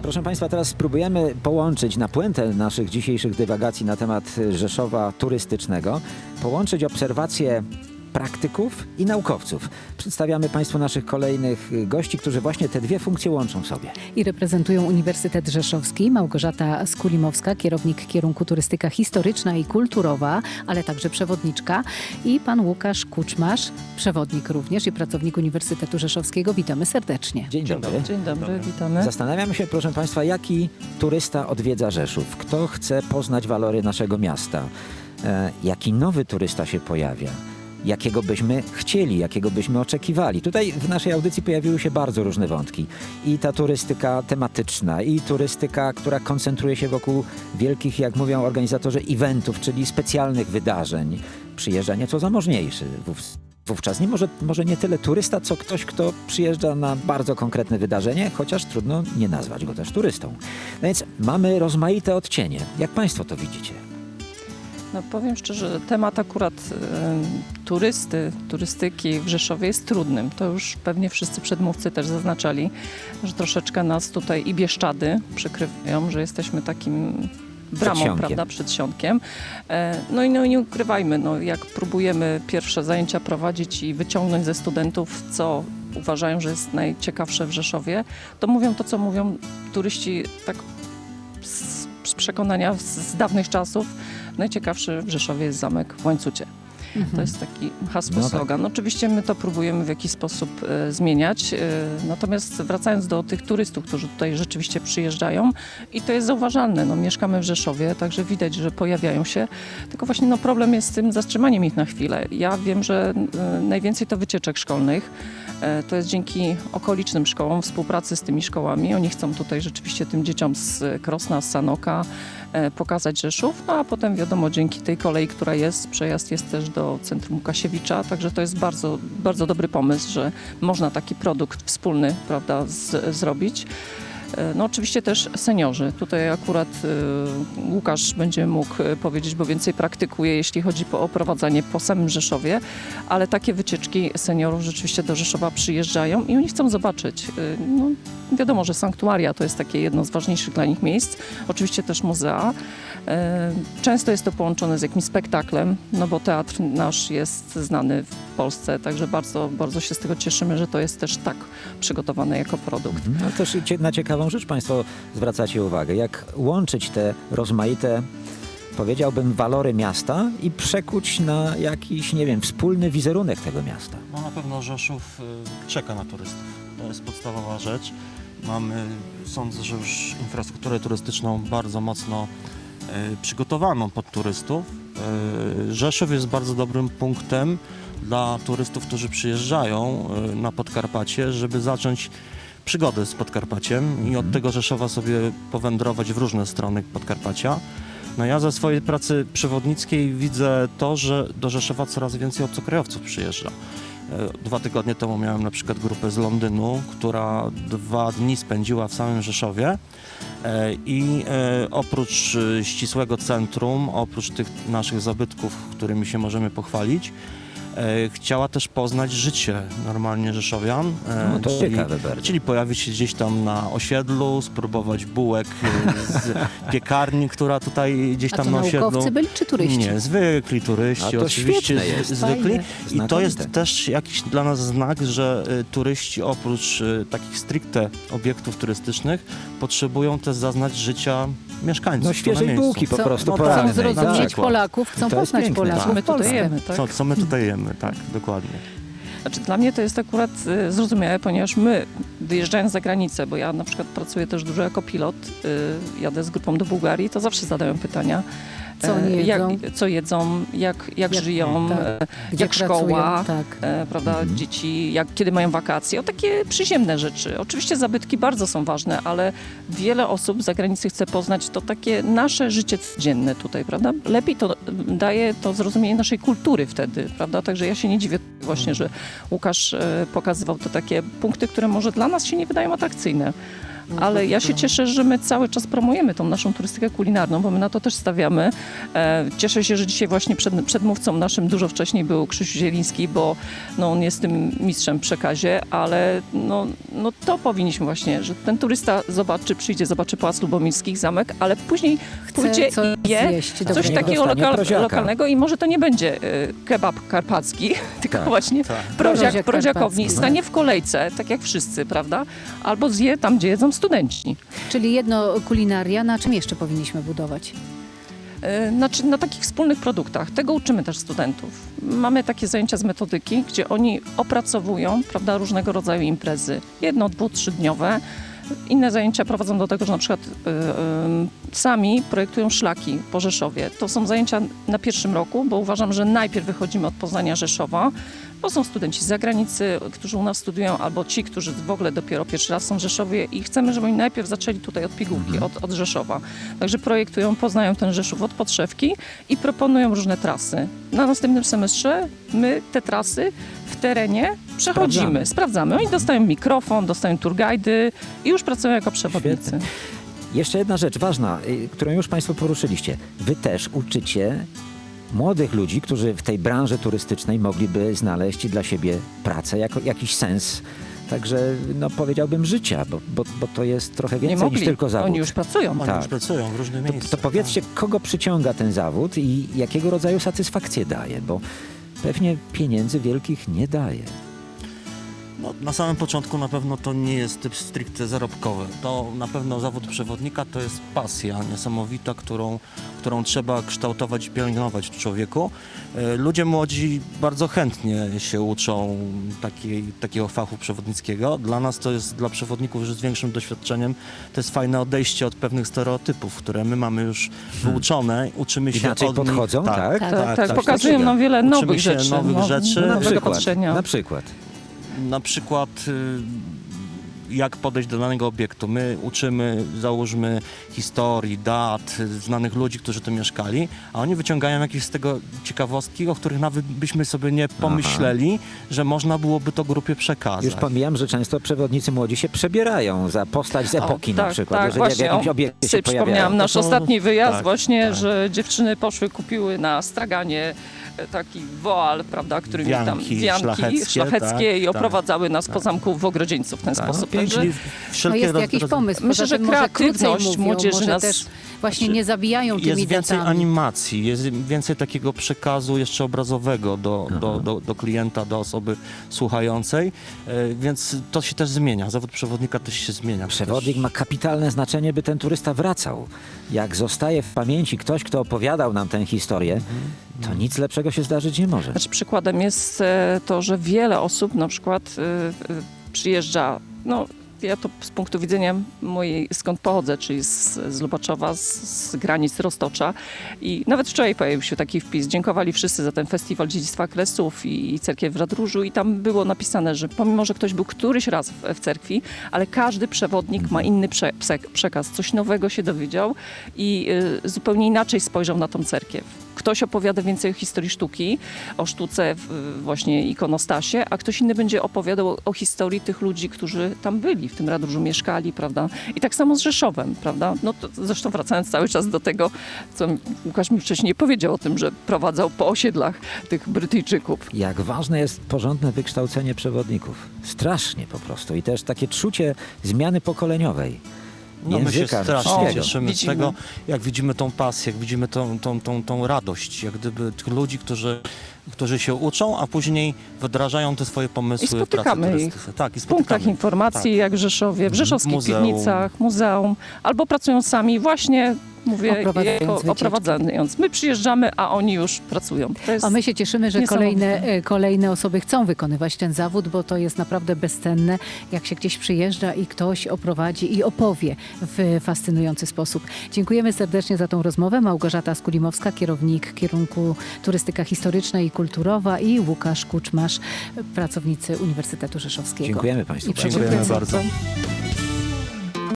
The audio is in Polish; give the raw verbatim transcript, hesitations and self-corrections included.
Proszę Państwa, teraz spróbujemy połączyć na puentę naszych dzisiejszych dywagacji na temat Rzeszowa turystycznego, połączyć obserwacje praktyków i naukowców. Przedstawiamy Państwu naszych kolejnych gości, którzy właśnie te dwie funkcje łączą w sobie. I reprezentują Uniwersytet Rzeszowski, Małgorzata Skulimowska, kierownik kierunku turystyka historyczna i kulturowa, ale także przewodniczka, i pan Łukasz Kuczmarz, przewodnik również i pracownik Uniwersytetu Rzeszowskiego. Witamy serdecznie. Dzień dobry. Dzień dobry, witamy. Zastanawiamy się, proszę Państwa, jaki turysta odwiedza Rzeszów? Kto chce poznać walory naszego miasta? E, jaki nowy turysta się pojawia? Jakiego byśmy chcieli, jakiego byśmy oczekiwali. Tutaj w naszej audycji pojawiły się bardzo różne wątki. I ta turystyka tematyczna, i turystyka, która koncentruje się wokół wielkich, jak mówią organizatorzy, eventów, czyli specjalnych wydarzeń. Przyjeżdża nieco zamożniejszy. Wówczas nie może, może nie tyle turysta, co ktoś, kto przyjeżdża na bardzo konkretne wydarzenie, chociaż trudno nie nazwać go też turystą. No więc mamy rozmaite odcienie. Jak Państwo to widzicie? No powiem szczerze, temat akurat y, turysty, turystyki w Rzeszowie jest trudnym. To już pewnie wszyscy przedmówcy też zaznaczali, że troszeczkę nas tutaj i Bieszczady przykrywają, że jesteśmy takim bramą, Przedsionkiem. prawda, przedsionkiem. E, no i no, nie ukrywajmy, no, jak próbujemy pierwsze zajęcia prowadzić i wyciągnąć ze studentów, co uważają, że jest najciekawsze w Rzeszowie, to mówią to, co mówią turyści tak z, z przekonania z, z dawnych czasów. Najciekawszy w Rzeszowie jest zamek w Łańcucie. Mhm. To jest taki hasło, no slogan. tak. Oczywiście my to próbujemy w jakiś sposób e, zmieniać. E, natomiast wracając do tych turystów, którzy tutaj rzeczywiście przyjeżdżają, i to jest zauważalne. No, mieszkamy w Rzeszowie, także widać, że pojawiają się. Tylko właśnie no, problem jest z tym zatrzymaniem ich na chwilę. Ja wiem, że e, najwięcej to wycieczek szkolnych. E, to jest dzięki okolicznym szkołom, współpracy z tymi szkołami. Oni chcą tutaj rzeczywiście tym dzieciom z Krosna, z Sanoka e, pokazać Rzeszów, no a potem wiadomo, dzięki tej kolei, która jest, przejazd jest też do Centrum Łukasiewicza, także to jest bardzo, bardzo dobry pomysł, że można taki produkt wspólny, prawda, z, zrobić. No oczywiście też seniorzy. Tutaj akurat y, Łukasz będzie mógł powiedzieć, bo więcej praktykuje, jeśli chodzi po, o prowadzenie po samym Rzeszowie, ale takie wycieczki seniorów rzeczywiście do Rzeszowa przyjeżdżają i oni chcą zobaczyć. Y, no, wiadomo, że sanktuaria to jest takie jedno z ważniejszych dla nich miejsc. Oczywiście też muzea. Y, często jest to połączone z jakimś spektaklem, no bo teatr nasz jest znany w Polsce, także bardzo, bardzo się z tego cieszymy, że to jest też tak przygotowane jako produkt. No też na ciekawą rzecz Państwo zwracacie uwagę, jak łączyć te rozmaite, powiedziałbym, walory miasta i przekuć na jakiś, nie wiem, wspólny wizerunek tego miasta. No na pewno Rzeszów y, czeka na turystów. To jest podstawowa rzecz. Mamy, sądzę, że już infrastrukturę turystyczną bardzo mocno y, przygotowaną pod turystów. Y, Rzeszów jest bardzo dobrym punktem dla turystów, którzy przyjeżdżają y, na Podkarpacie, żeby zacząć przygodę z Podkarpaciem i od tego Rzeszowa sobie powędrować w różne strony Podkarpacia. No ja ze swojej pracy przewodnickiej widzę to, że do Rzeszowa coraz więcej obcokrajowców przyjeżdża. Dwa tygodnie temu miałem na przykład grupę z Londynu, która dwa dni spędziła w samym Rzeszowie i oprócz ścisłego centrum, oprócz tych naszych zabytków, którymi się możemy pochwalić, chciała też poznać życie normalnie rzeszowian, no to czyli, ciekawe bardzo. czyli pojawić się gdzieś tam na osiedlu, spróbować bułek z piekarni, która tutaj gdzieś tam A to na osiedlu. naukowcy byli czy turyści? Nie, zwykli turyści, A to oczywiście świetne jest. z, zwykli. Fajne. I to jest Znakomite. też jakiś dla nas znak, że y, turyści oprócz y, takich stricte obiektów turystycznych potrzebują też zaznać życia mieszkańców. No tu na świeżej miejscu. bułki po Co- prostu no porannej. Chcą zrozumieć Tak. Polaków, chcą To jest poznać piękne. Polaków. Co my w tutaj Polsce. jemy, tak? Co, co my tutaj jemy, tak, dokładnie. Znaczy, dla mnie to jest akurat y, zrozumiałe, ponieważ my, wyjeżdżając za granicę, bo ja na przykład pracuję też dużo jako pilot, y, jadę z grupą do Bułgarii, to zawsze zadają pytania. Co oni jedzą? Jak, co jedzą, jak, jak, Jak- żyją, tak. e, Gdzie jak szkoła, pracują, tak. e, prawda, Mhm. dzieci, jak, kiedy mają wakacje, o takie przyziemne rzeczy. Oczywiście zabytki bardzo są ważne, ale wiele osób z zagranicy chce poznać to takie nasze życie codzienne tutaj, prawda? Lepiej to daje to zrozumienie naszej kultury wtedy, prawda? Także ja się nie dziwię właśnie, że Łukasz e, pokazywał to takie punkty, które może dla nas się nie wydają atrakcyjne. ale ja się cieszę, że my cały czas promujemy tą naszą turystykę kulinarną, bo my na to też stawiamy. E, cieszę się, że dzisiaj właśnie przed, przedmówcą naszym dużo wcześniej był Krzysiu Zieliński, bo no, on jest tym mistrzem w przekazie, ale no, no to powinniśmy właśnie, że ten turysta zobaczy, przyjdzie, zobaczy Pałac Lubomirskich, zamek, ale później pójdzie co i je zjeść, coś dobrego. takiego Dostanie lokal, proziaka. lokalnego i może to nie będzie y, kebab karpacki, tylko Tak, właśnie tak. proziak, Proziak proziakowni. karpacki. Stanie w kolejce, tak jak wszyscy, prawda? Albo zje tam, gdzie jedzą studenci. Czyli jedno kulinaria, na czym jeszcze powinniśmy budować? Y, Znaczy na takich wspólnych produktach. Tego uczymy też studentów. Mamy takie zajęcia z metodyki, gdzie oni opracowują, prawda, różnego rodzaju imprezy. Jedno, dwu, trzydniowe. Inne zajęcia prowadzą do tego, że na przykład y, y, sami projektują szlaki po Rzeszowie. To są zajęcia na pierwszym roku, bo uważam, że najpierw wychodzimy od Poznania, Rzeszowa, bo są studenci z zagranicy, którzy u nas studiują, albo ci, którzy w ogóle dopiero pierwszy raz są w Rzeszowie i chcemy, żeby oni najpierw zaczęli tutaj od pigułki, od, od Rzeszowa. Także projektują, poznają ten Rzeszów od podszewki i proponują różne trasy. Na następnym semestrze my te trasy w terenie przechodzimy, Sprawdzamy. sprawdzamy. Oni dostają mikrofon, dostają tourguidy i już pracują jako przewodnicy. Świetnie. Jeszcze jedna rzecz ważna, y, którą już Państwo poruszyliście. Wy też uczycie młodych ludzi, którzy w tej branży turystycznej mogliby znaleźć dla siebie pracę, jako, jakiś sens. Także no, powiedziałbym życia, bo, bo, bo to jest trochę Nie więcej mogli, niż tylko zawód. oni już pracują. Oni Tak. już pracują w różnych To, miejscach. to powiedzcie, kogo przyciąga ten zawód i jakiego rodzaju satysfakcję daje, bo pewnie pieniędzy wielkich nie daje. No, na samym początku na pewno to nie jest typ stricte zarobkowy. To na pewno zawód przewodnika to jest pasja niesamowita, którą, którą trzeba kształtować i pielęgnować w człowieku. E, Ludzie młodzi bardzo chętnie się uczą takiej, takiego fachu przewodnickiego. Dla nas to jest, dla przewodników już z większym doświadczeniem, to jest fajne odejście od pewnych stereotypów, które my mamy już wyuczone. Uczymy się Inaczej od nich. podchodzą, tak? Tak, Tak, tak, coś pokazują takiego. nam wiele Uczymy nowych się rzeczy, nowych no, rzeczy. Na nowego przykład, patrzenia. na przykład. Na przykład y, jak podejść do danego obiektu. My uczymy, załóżmy, historii, dat, y, znanych ludzi, którzy tu mieszkali, a oni wyciągają jakieś z tego ciekawostki, o których nawet byśmy sobie nie pomyśleli, że można byłoby to grupie przekazać. Już pomijam, że często przewodnicy młodzi się przebierają za postać z epoki O, na tak, przykład, tak, jeżeli właśnie, w jakimś o, obiekcie się sobie pojawiają. przypomniałam nasz To są- ostatni wyjazd tak, właśnie, tak. że dziewczyny poszły, kupiły na straganie e, taki woal, prawda, który mi tam Wianki wianki szlacheckie, szlacheckie tak, i tak. oprowadzały nas po zamku w Ogrodzieńcu w ten Tak, sposób. pięknie. Także Czyli No wszelkie jest roz- jakiś roz- pomysł. Myślę, Poza że tym może krócej kreatywność mówią, młodzieży może nas- też właśnie nie zabijają tymi Jest więcej datami. animacji, jest więcej takiego przekazu jeszcze obrazowego do, do, do, do klienta, do osoby słuchającej, e, więc to się też zmienia. Zawód przewodnika też się zmienia. Przewodnik Też- ma kapitalne znaczenie, by ten turysta wracał. Jak zostaje w pamięci ktoś, kto opowiadał nam tę historię, to nic lepszego się zdarzyć nie może. Znaczy przykładem jest e, to, że wiele osób na przykład e, e, przyjeżdża, no ja to z punktu widzenia mojej, skąd pochodzę, czyli z, z Lubaczowa, z, z granic Roztocza i nawet wczoraj pojawił się taki wpis, dziękowali wszyscy za ten festiwal dziedzictwa Kresów i, i cerkiew w Radróżu i tam było napisane, że pomimo, że ktoś był któryś raz w, w cerkwi, ale każdy przewodnik ma inny prze, pse- przekaz, coś nowego się dowiedział i y, zupełnie inaczej spojrzał na tą cerkiew. Ktoś opowiada więcej o historii sztuki, o sztuce w, właśnie ikonostasie, a ktoś inny będzie opowiadał o, o historii tych ludzi, którzy tam byli, w tym Radróżu mieszkali, prawda? I tak samo z Rzeszowem, prawda? No to zresztą wracając cały czas do tego, co Łukasz mi wcześniej powiedział o tym, że prowadzał po osiedlach tych Brytyjczyków. Jak ważne jest porządne wykształcenie przewodników. Strasznie po prostu. I też takie czucie zmiany pokoleniowej. No my się Języka, strasznie wszystkiego. cieszymy z Widzimy. tego, jak widzimy tą pasję, jak widzimy tą, tą, tą, tą radość, jak gdyby tych ludzi, którzy, którzy się uczą, a później wdrażają te swoje pomysły I spotykamy w pracy ich turystycznej. Tak, i W punktach spotykamy. informacji, Tak. jak w Rzeszowie, w rzeszowskich Muzeum. piwnicach, muzeum, albo pracują sami właśnie, mówię, Oprowadzając jako, wycieczki. oprowadzając. My przyjeżdżamy, a oni już pracują. To jest A my się cieszymy, że niesamowite. kolejne, e, kolejne osoby chcą wykonywać ten zawód, bo to jest naprawdę bezcenne, jak się gdzieś przyjeżdża i ktoś oprowadzi i opowie w fascynujący sposób. Dziękujemy serdecznie za tą rozmowę. Małgorzata Skulimowska, kierownik kierunku turystyka historyczna i kulturowa i Łukasz Kuczmasz, pracownicy Uniwersytetu Rzeszowskiego. Dziękujemy Państwu I bardzo. Dziękujemy Dziękuję bardzo. bardzo.